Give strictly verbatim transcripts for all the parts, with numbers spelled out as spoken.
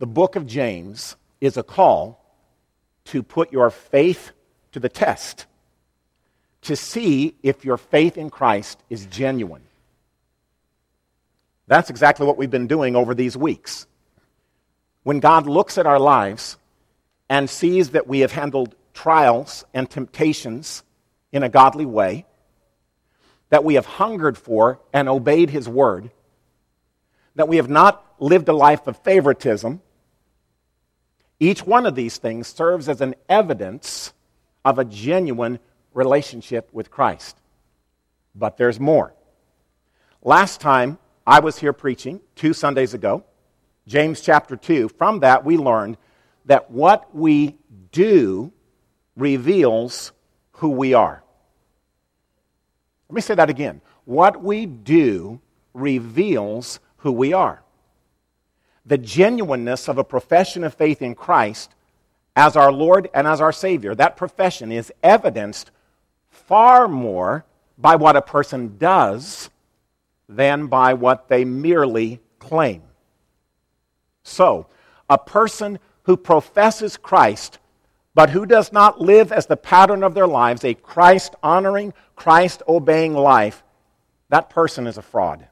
The book of James is a call to put your faith to the test, to see if your faith in Christ is genuine. That's exactly what we've been doing over these weeks. When God looks at our lives and sees that we have handled trials and temptations in a godly way, that we have hungered for and obeyed His word, that we have not lived a life of favoritism, each one of these things serves as an evidence of a genuine relationship with Christ. But there's more. Last time I was here preaching, two Sundays ago, James chapter two, from that we learned that what we do reveals who we are. Let me say that again. What we do reveals who we are. The genuineness of a profession of faith in Christ as our Lord and as our Savior, that profession is evidenced far more by what a person does than by what they merely claim. So, a person who professes Christ, but who does not live as the pattern of their lives, a Christ-honoring, Christ-obeying life, that person is a fraud.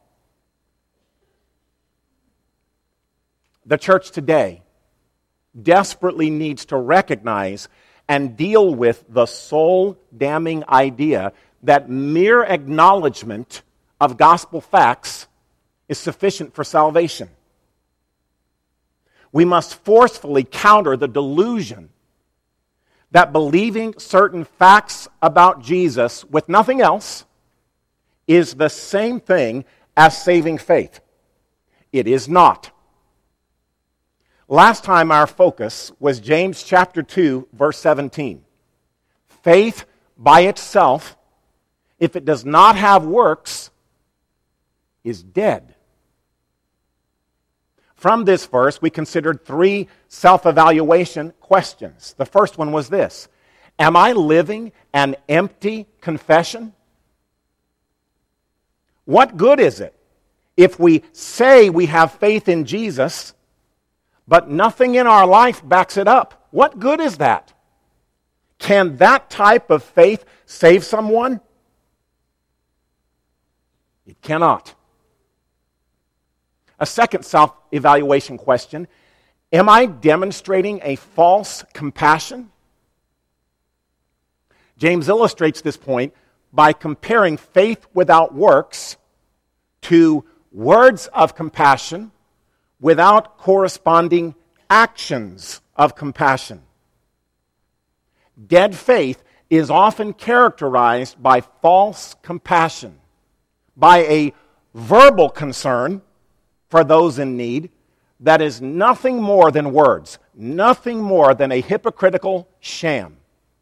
The church today desperately needs to recognize and deal with the soul-damning idea that mere acknowledgement of gospel facts is sufficient for salvation. We must forcefully counter the delusion that believing certain facts about Jesus with nothing else is the same thing as saving faith. It is not. Last time our focus was James chapter two, verse seventeen. Faith by itself, if it does not have works, is dead. From this verse, we considered three self-evaluation questions. The first one was this: am I living an empty confession? What good is it if we say we have faith in Jesus, but nothing in our life backs it up? What good is that? Can that type of faith save someone? It cannot. A second self-evaluation question: am I demonstrating a false compassion? James illustrates this point by comparing faith without works to words of compassion without corresponding actions of compassion. Dead faith is often characterized by false compassion, by a verbal concern for those in need that is nothing more than words, nothing more than a hypocritical sham.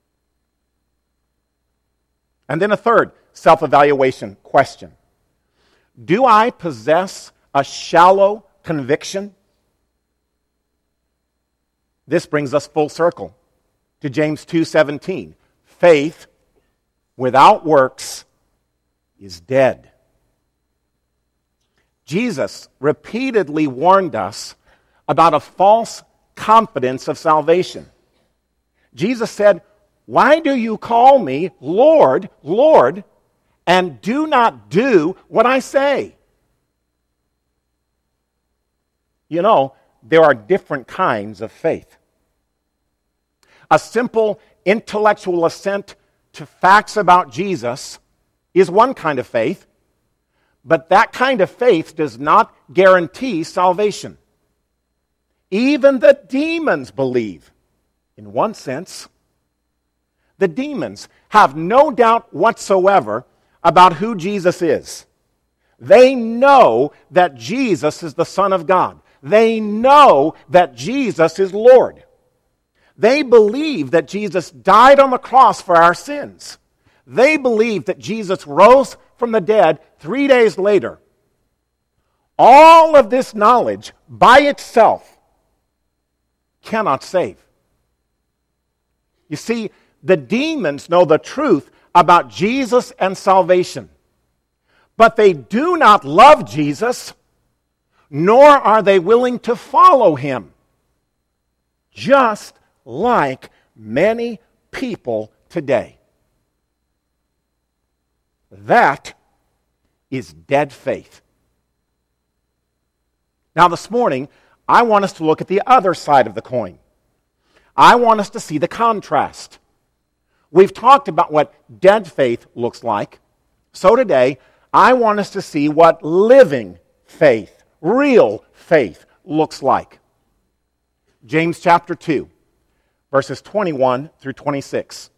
And then a third self-evaluation question: do I possess a shallow conviction? This brings us full circle to James two seventeen. Faith without works is dead. Jesus repeatedly warned us about a false confidence of salvation. Jesus said, "Why do you call me Lord, Lord, and do not do what I say?" You know, there are different kinds of faith. A simple intellectual assent to facts about Jesus is one kind of faith, but that kind of faith does not guarantee salvation. Even the demons believe, in one sense. The demons have no doubt whatsoever about who Jesus is. They know that Jesus is the Son of God. They know that Jesus is Lord. They believe that Jesus died on the cross for our sins. They believe that Jesus rose from the dead three days later. All of this knowledge by itself cannot save. You see, the demons know the truth about Jesus and salvation, but they do not love Jesus, nor are they willing to follow him. just like many people today. That is dead faith. Now this morning, I want us to look at the other side of the coin. I want us to see the contrast. We've talked about what dead faith looks like. So today, I want us to see what living faith, real faith, looks like. James chapter two, verses twenty-one through twenty-six.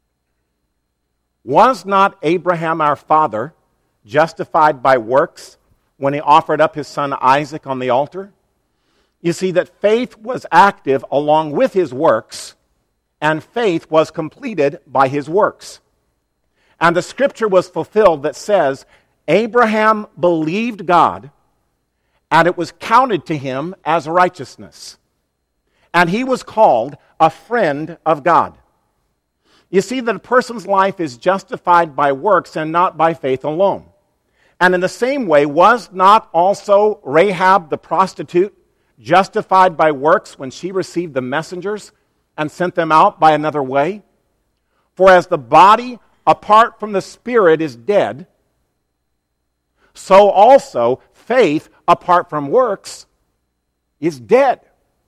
Was not Abraham our father justified by works when he offered up his son Isaac on the altar? You see that faith was active along with his works, and faith was completed by his works. And the scripture was fulfilled that says, Abraham believed God, and it was counted to him as righteousness. And he was called a friend of God. You see that a person's life is justified by works and not by faith alone. And in the same way, was not also Rahab the prostitute justified by works when she received the messengers and sent them out by another way? For as the body apart from the spirit is dead, so also faith apart from works is dead.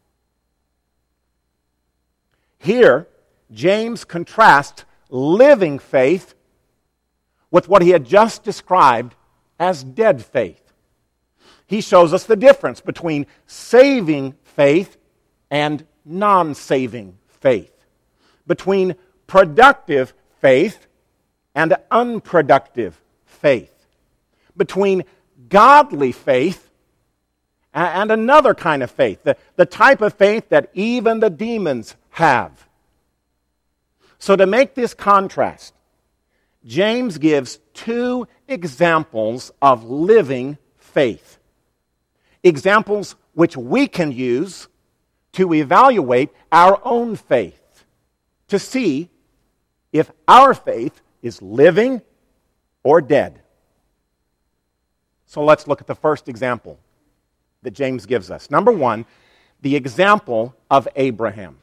Here, James contrasts living faith with what he had just described as dead faith. He shows us the difference between saving faith and non-saving faith, between productive faith and unproductive faith, between godly faith and another kind of faith, the, the type of faith that even the demons have. So to make this contrast, James gives two examples of living faith. Examples which we can use to evaluate our own faith, to see if our faith is living or dead. So let's look at the first example that James gives us. Number one, the example of Abraham.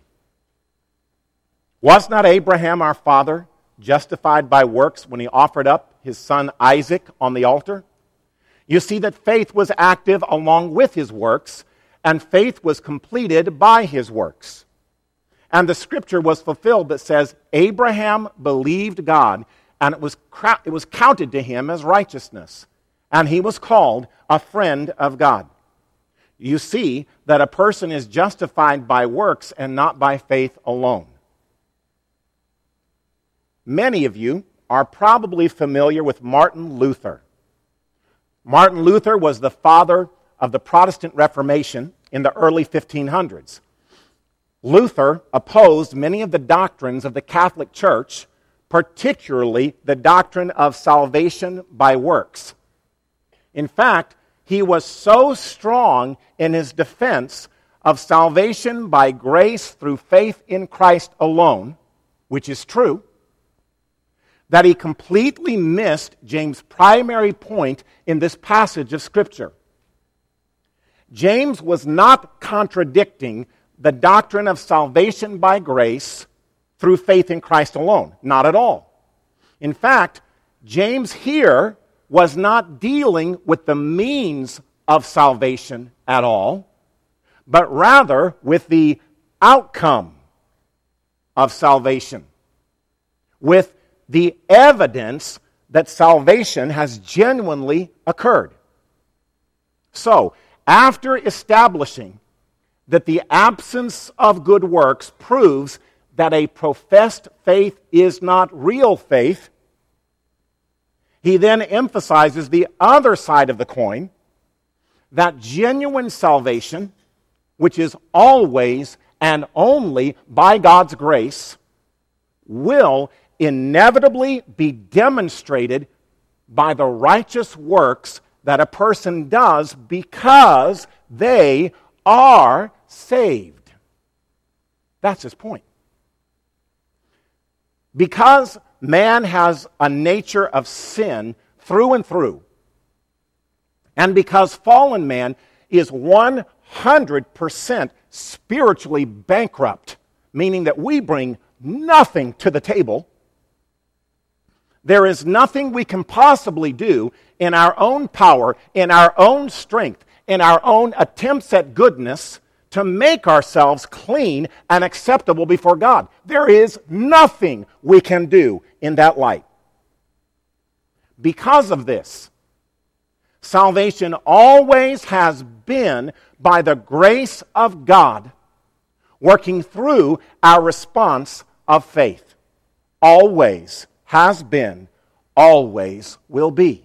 Was not Abraham our father justified by works when he offered up his son Isaac on the altar? You see that faith was active along with his works, and faith was completed by his works. And the scripture was fulfilled that says, Abraham believed God, and it was, it was counted to him as righteousness, and he was called a friend of God. You see that a person is justified by works and not by faith alone. Many of you are probably familiar with Martin Luther. Martin Luther was the father of the Protestant Reformation in the early fifteen hundreds. Luther opposed many of the doctrines of the Catholic Church, particularly the doctrine of salvation by works. In fact, he was so strong in his defense of salvation by grace through faith in Christ alone, which is true, that he completely missed James' primary point in this passage of Scripture. James was not contradicting the doctrine of salvation by grace through faith in Christ alone. Not at all. In fact, James here was not dealing with the means of salvation at all, but rather with the outcome of salvation, with the evidence that salvation has genuinely occurred. So, after establishing that the absence of good works proves that a professed faith is not real faith, he then emphasizes the other side of the coin, that genuine salvation, which is always and only by God's grace, will inevitably be demonstrated by the righteous works that a person does because they are saved. That's his point. Because man has a nature of sin through and through, and because fallen man is one hundred percent spiritually bankrupt, meaning that we bring nothing to the table. There is nothing we can possibly do in our own power, in our own strength, in our own attempts at goodness to make ourselves clean and acceptable before God. There is nothing we can do in that light. Because of this, salvation always has been by the grace of God, working through our response of faith. Always has been, always will be.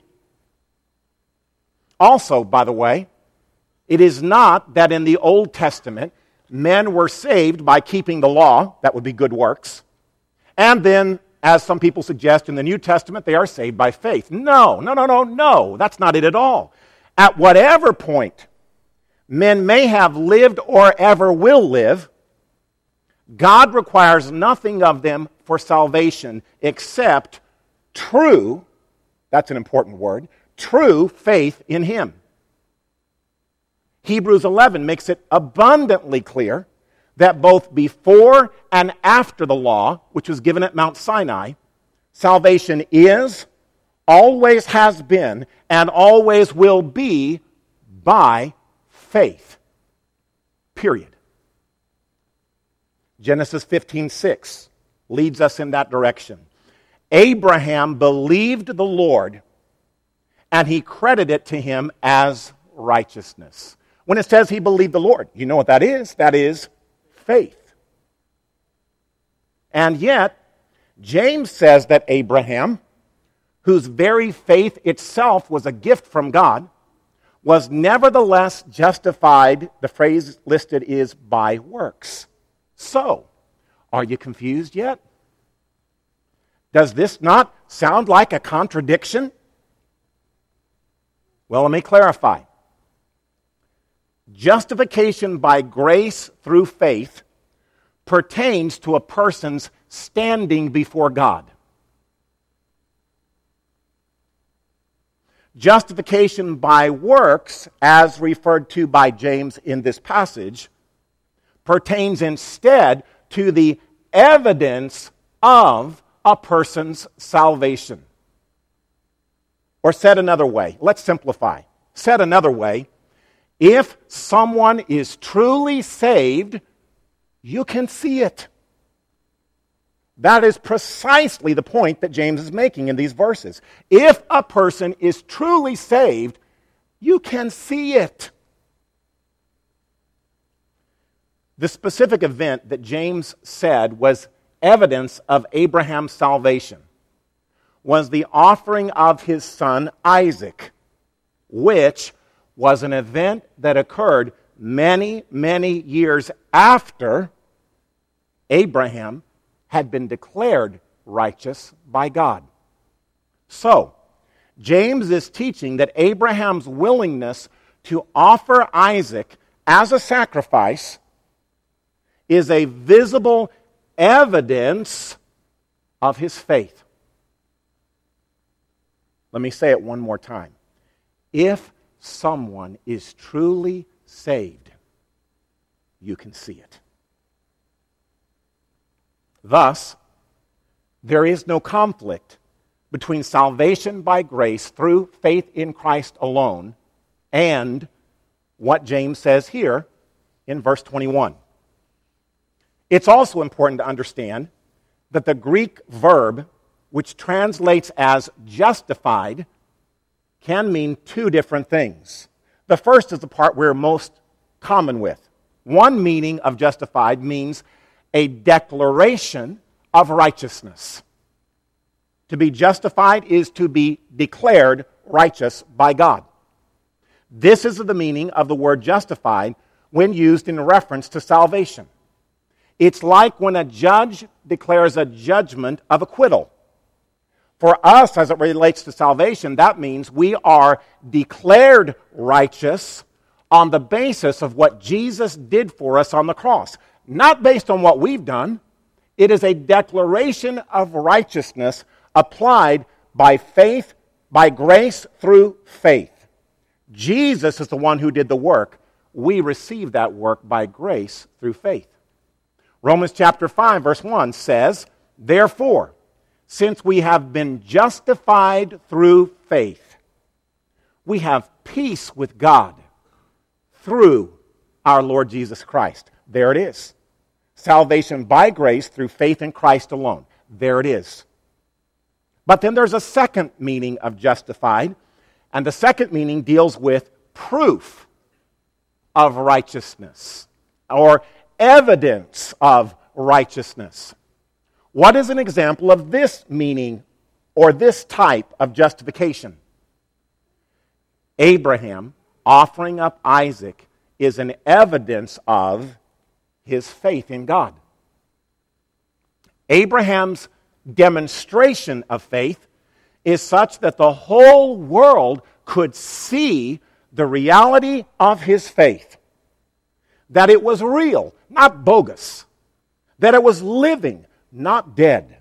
Also, by the way, it is not that in the Old Testament men were saved by keeping the law, that would be good works, and then, as some people suggest, in the New Testament they are saved by faith. No, no, no, no, no, that's not it at all. At whatever point men may have lived or ever will live, God requires nothing of them for salvation except true, that's an important word, true faith in Him. Hebrews eleven makes it abundantly clear that both before and after the law, which was given at Mount Sinai, salvation is, always has been, and always will be by faith. Period. Genesis fifteen six leads us in that direction. Abraham believed the Lord, and he credited it to him as righteousness. When it says he believed the Lord, you know what that is? That is faith. And yet, James says that Abraham, whose very faith itself was a gift from God, was nevertheless justified, the phrase listed is, by works. So, are you confused yet? Does this not sound like a contradiction? Well, let me clarify. Justification by grace through faith pertains to a person's standing before God. Justification by works, as referred to by James in this passage, pertains instead to the evidence of a person's salvation. Or said another way, let's simplify. Said another way, if someone is truly saved, you can see it. That is precisely the point that James is making in these verses. If a person is truly saved, you can see it. The specific event that James said was evidence of Abraham's salvation was the offering of his son Isaac, which was an event that occurred many, many years after Abraham had been declared righteous by God. So, James is teaching that Abraham's willingness to offer Isaac as a sacrifice is a visible evidence of his faith. Let me say it one more time. If someone is truly saved, you can see it. Thus, there is no conflict between salvation by grace through faith in Christ alone and what James says here in verse twenty-one. It's also important to understand that the Greek verb, which translates as justified, can mean two different things. The first is the part we're most common with. One meaning of justified means a declaration of righteousness. To be justified is to be declared righteous by God. This is the meaning of the word justified when used in reference to salvation. It's like when a judge declares a judgment of acquittal. For us, as it relates to salvation, that means we are declared righteous on the basis of what Jesus did for us on the cross. Not based on what we've done. It is a declaration of righteousness applied by faith, by grace through faith. Jesus is the one who did the work. we receive that work by grace through faith. Romans chapter five, verse one says, "Therefore, since we have been justified through faith, we have peace with God through our Lord Jesus Christ." There it is. Salvation by grace through faith in Christ alone. There it is. But then there's a second meaning of justified, and the second meaning deals with proof of righteousness or evidence of righteousness. What is an example of this meaning or this type of justification? Abraham offering up Isaac is an evidence of his faith in God. Abraham's demonstration of faith is such that the whole world could see the reality of his faith. That it was real, not bogus. That it was living, not dead.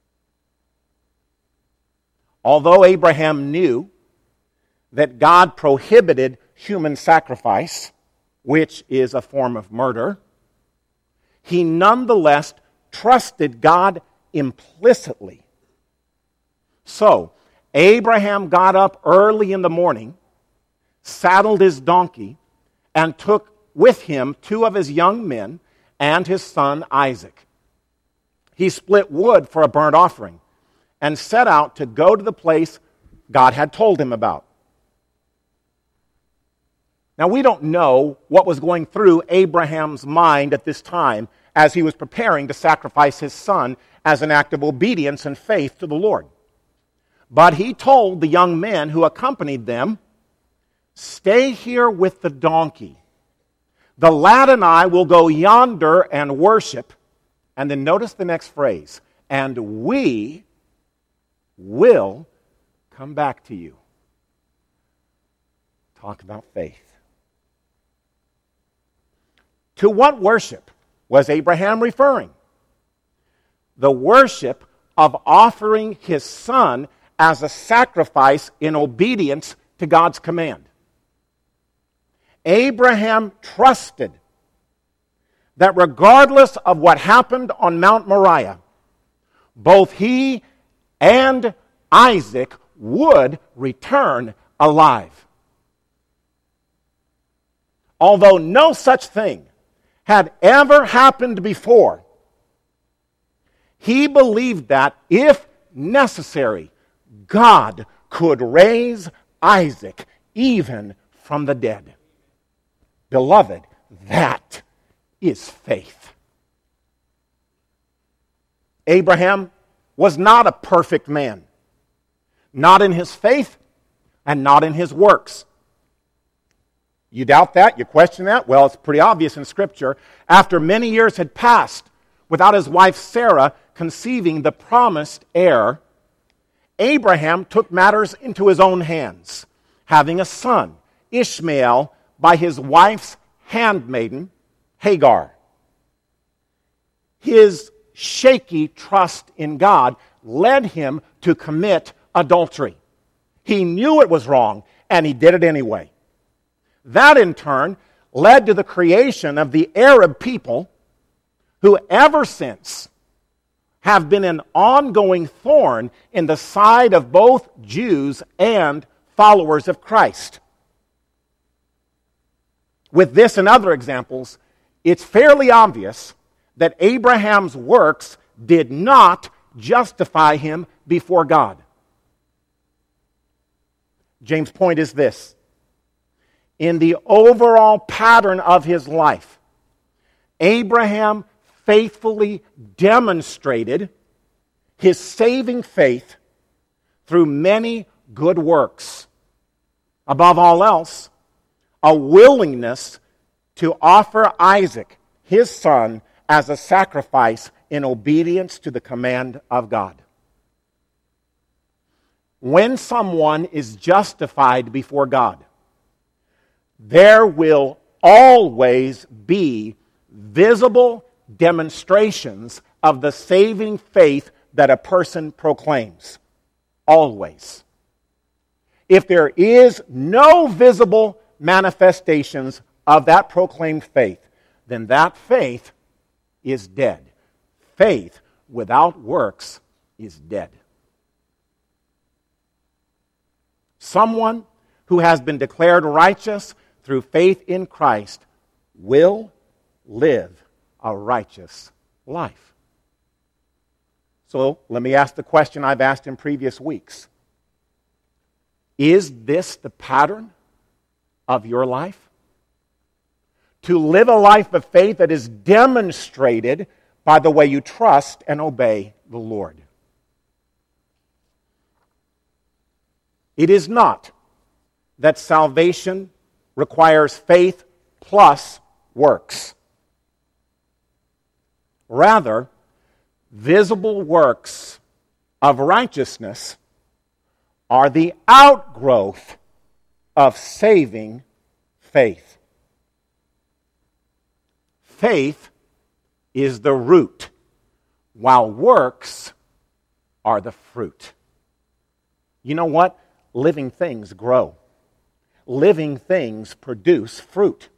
Although Abraham knew that God prohibited human sacrifice, which is a form of murder, he nonetheless trusted God implicitly. So, Abraham got up early in the morning, saddled his donkey, and took with him two of his young men and his son Isaac. He split wood for a burnt offering and set out to go to the place God had told him about. Now, we don't know what was going through Abraham's mind at this time as he was preparing to sacrifice his son as an act of obedience and faith to the Lord. But he told the young men who accompanied them, "Stay here with the donkey. The lad and I will go yonder and worship." And then notice the next phrase, "and we will come back to you." Talk about faith. To what worship was Abraham referring? The worship of offering his son as a sacrifice in obedience to God's command. Abraham trusted that regardless of what happened on Mount Moriah, both he and Isaac would return alive. Although no such thing had ever happened before, he believed that, if necessary, God could raise Isaac even from the dead. Beloved, that is faith. Abraham was not a perfect man, not in his faith and not in his works. You doubt that? You question that? Well, it's pretty obvious in Scripture. After many years had passed without his wife Sarah conceiving the promised heir, Abraham took matters into his own hands, having a son, Ishmael, by his wife's handmaiden, Hagar. His shaky trust in God led him to commit adultery. He knew it was wrong, and he did it anyway. That, in turn, led to the creation of the Arab people, who ever since have been an ongoing thorn in the side of both Jews and followers of Christ. With this and other examples, it's fairly obvious that Abraham's works did not justify him before God. James' point is this: in the overall pattern of his life, Abraham faithfully demonstrated his saving faith through many good works. Above all else, a willingness to offer Isaac, his son, as a sacrifice in obedience to the command of God. When someone is justified before God, there will always be visible demonstrations of the saving faith that a person proclaims. Always. If there is no visible manifestations of that proclaimed faith, then that faith is dead. Faith without works is dead. Someone who has been declared righteous through faith in Christ will live a righteous life. So let me ask the question I've asked in previous weeks. Is this the pattern of your life? To live a life of faith that is demonstrated by the way you trust and obey the Lord. It is not that salvation requires faith plus works. Rather, visible works of righteousness are the outgrowth of saving faith. Faith is the root, while works are the fruit. You know what? Living things grow. Living things produce fruit.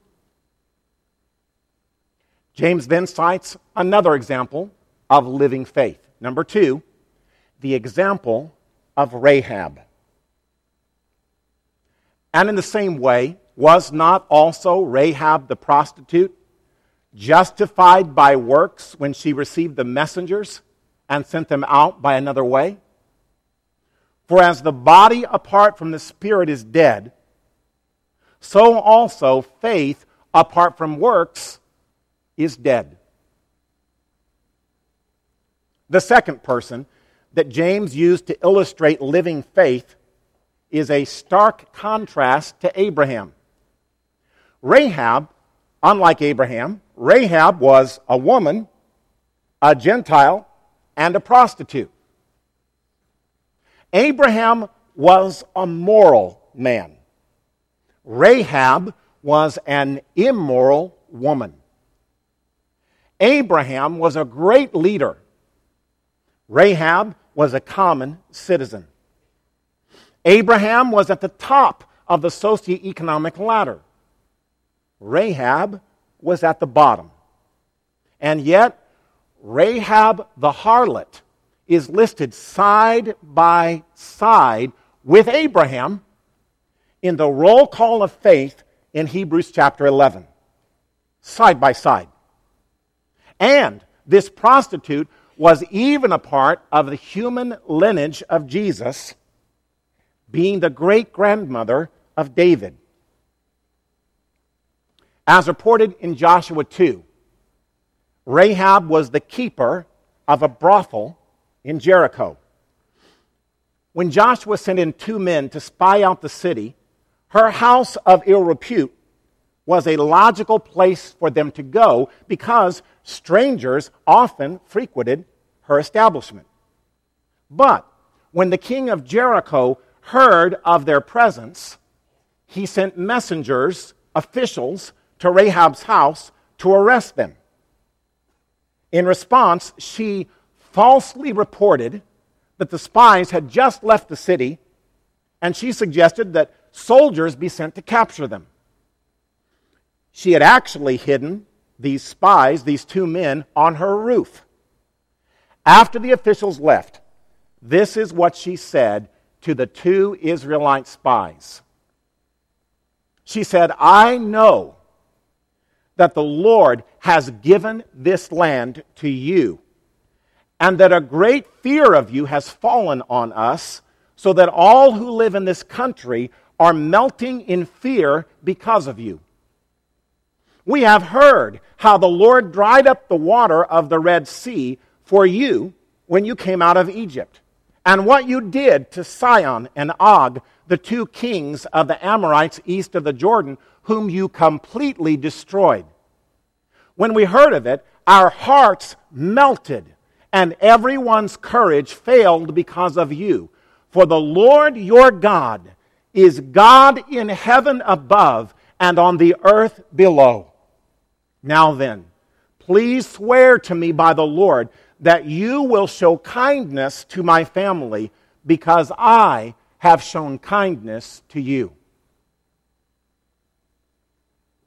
James then cites another example of living faith. Number two, the example of Rahab. And in the same way, was not also Rahab the prostitute justified by works when she received the messengers and sent them out by another way? For as the body apart from the spirit is dead, so also faith apart from works is dead. The second person that James used to illustrate living faith is a stark contrast to Abraham. Rahab, unlike Abraham, Rahab was a woman, a Gentile, and a prostitute. Abraham was a moral man. Rahab was an immoral woman. Abraham was a great leader. Rahab was a common citizen. Abraham was at the top of the socioeconomic ladder. Rahab was at the bottom. And yet, Rahab the harlot is listed side by side with Abraham in the roll call of faith in Hebrews chapter eleven. Side by side. And this prostitute was even a part of the human lineage of Jesus, being the great-grandmother of David. As reported in Joshua two, Rahab was the keeper of a brothel in Jericho. When Joshua sent in two men to spy out the city, her house of ill repute was a logical place for them to go because strangers often frequented her establishment. But when the king of Jericho heard of their presence, he sent messengers, officials, to Rahab's house to arrest them. In response, she falsely reported that the spies had just left the city, and she suggested that soldiers be sent to capture them. She had actually hidden these spies, these two men, on her roof. After the officials left, this is what she said to the two Israelite spies. She said, "I know that the Lord has given this land to you, and that a great fear of you has fallen on us, so that all who live in this country are melting in fear because of you. We have heard how the Lord dried up the water of the Red Sea for you when you came out of Egypt, and what you did to Sihon and Og, the two kings of the Amorites east of the Jordan, whom you completely destroyed. When we heard of it, our hearts melted, and everyone's courage failed because of you. For the Lord your God is God in heaven above and on the earth below. Now then, please swear to me by the Lord that you will show kindness to my family, because I have shown kindness to you."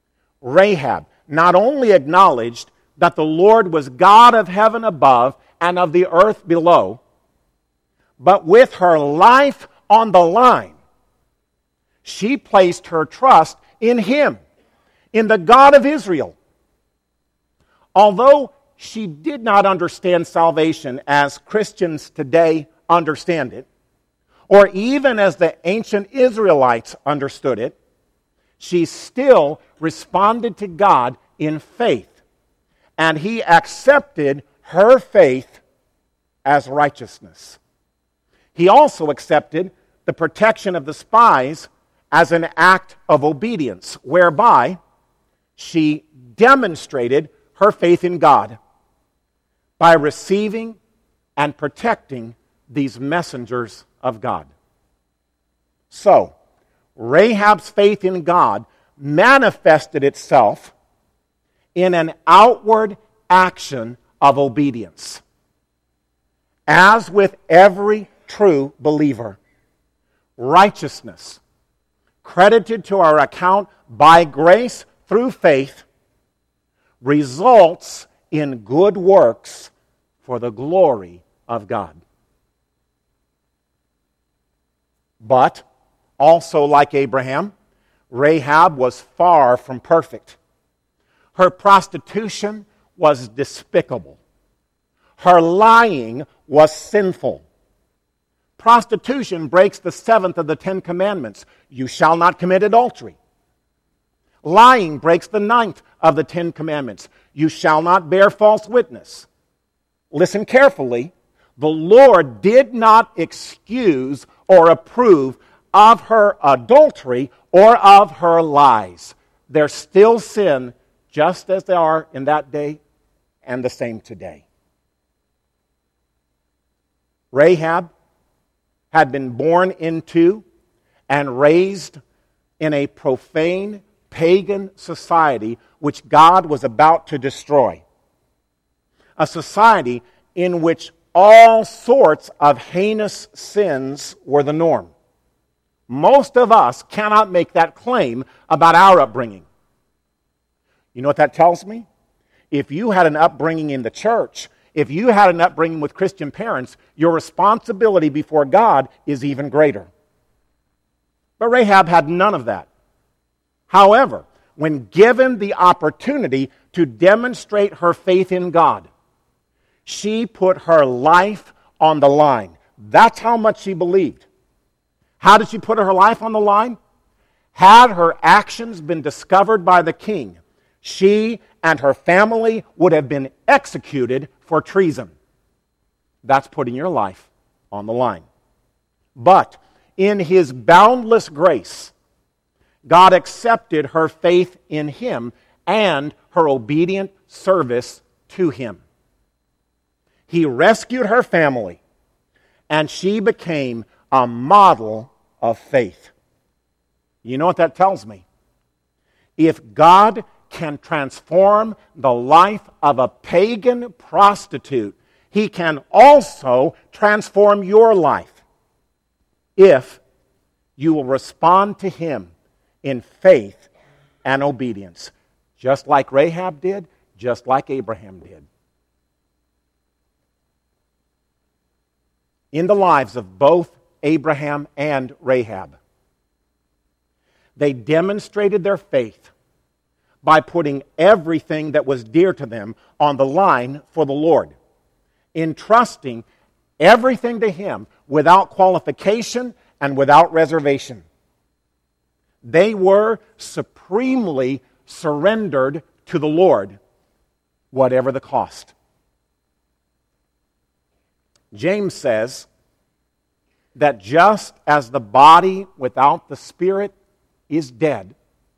Rahab not only acknowledged that the Lord was God of heaven above and of the earth below, but with her life on the line, she placed her trust in Him, in the God of Israel. Although she did not understand salvation as Christians today understand it, or even as the ancient Israelites understood it, she still responded to God in faith, and He accepted her faith as righteousness. He also accepted the protection of the spies as an act of obedience, whereby she demonstrated her faith in God by receiving and protecting these messengers of God. So, Rahab's faith in God manifested itself in an outward action of obedience. As with every true believer, righteousness, credited to our account by grace through faith, results in good works for the glory of God. But, also like Abraham, Rahab was far from perfect. Her prostitution was despicable. Her lying was sinful. Prostitution breaks the seventh of the Ten Commandments. You shall not commit adultery. Lying breaks the ninth of the Ten Commandments. You shall not bear false witness. Listen carefully. The Lord did not excuse or approve of her adultery or of her lies. They're still sin, just as they are in that day and the same today. Rahab had been born into and raised in a profane, pagan society which God was about to destroy. A society in which all sorts of heinous sins were the norm. Most of us cannot make that claim about our upbringing. You know what that tells me? If you had an upbringing in the church, if you had an upbringing with Christian parents, your responsibility before God is even greater. But Rahab had none of that. However, when given the opportunity to demonstrate her faith in God, she put her life on the line. That's how much she believed. How did she put her life on the line? Had her actions been discovered by the king, she and her family would have been executed for treason. That's putting your life on the line. But in His boundless grace, God accepted her faith in Him and her obedient service to Him. He rescued her family, and she became a model of faith. You know what that tells me? If God can transform the life of a pagan prostitute, He can also transform your life if you will respond to Him in faith and obedience, just like Rahab did, just like Abraham did. In the lives of both Abraham and Rahab, they demonstrated their faith by putting everything that was dear to them on the line for the Lord, entrusting everything to Him without qualification and without reservation. They were supremely surrendered to the Lord, whatever the cost. James says that just as the body without the spirit is dead,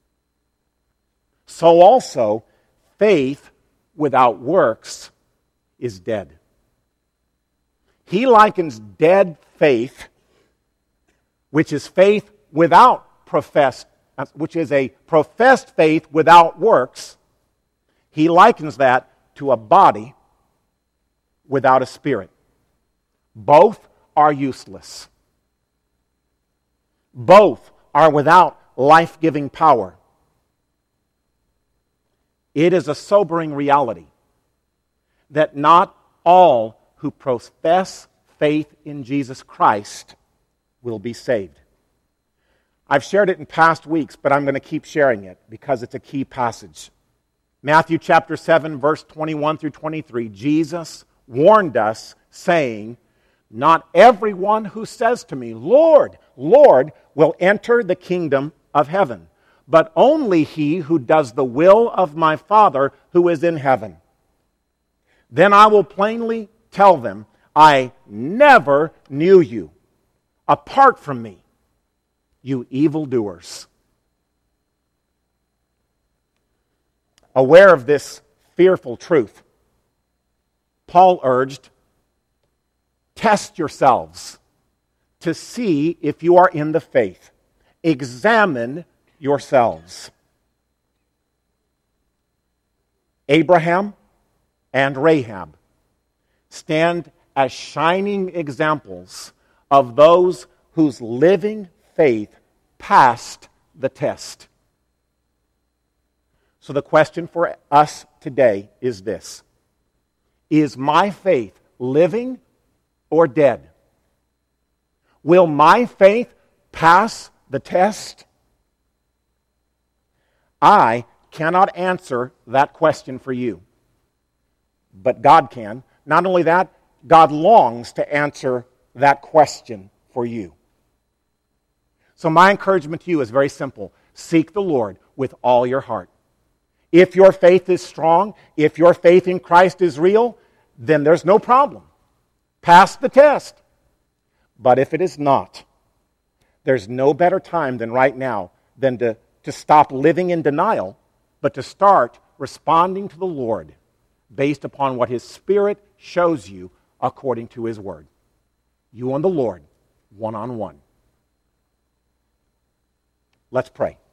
so also faith without works is dead. He likens dead faith, which is faith without professed, which is a professed faith without works, he likens that to a body without a spirit. Both are useless. Both are without life-giving power. It is a sobering reality that not all who profess faith in Jesus Christ will be saved. I've shared it in past weeks, but I'm going to keep sharing it because it's a key passage. Matthew chapter seven, verse twenty-one through twenty-three, Jesus warned us, saying, "Not everyone who says to me, 'Lord, Lord,' will enter the kingdom of heaven, but only he who does the will of my Father who is in heaven. Then I will plainly tell them, 'I never knew you. Apart from me, you evildoers.'" Aware of this fearful truth, Paul urged, "Test yourselves to see if you are in the faith. Examine yourselves." Abraham and Rahab stand as shining examples of those whose living faith passed the test. So the question for us today is this: is my faith living or dead? Will my faith pass the test? I cannot answer that question for you, but God can. Not only that, God longs to answer that question for you. So my encouragement to you is very simple. Seek the Lord with all your heart. If your faith is strong, if your faith in Christ is real, then there's no problem. Pass the test. But if it is not, there's no better time than right now than to, to stop living in denial, but to start responding to the Lord based upon what His Spirit shows you according to His Word. You and the Lord, one-on-one. Let's pray.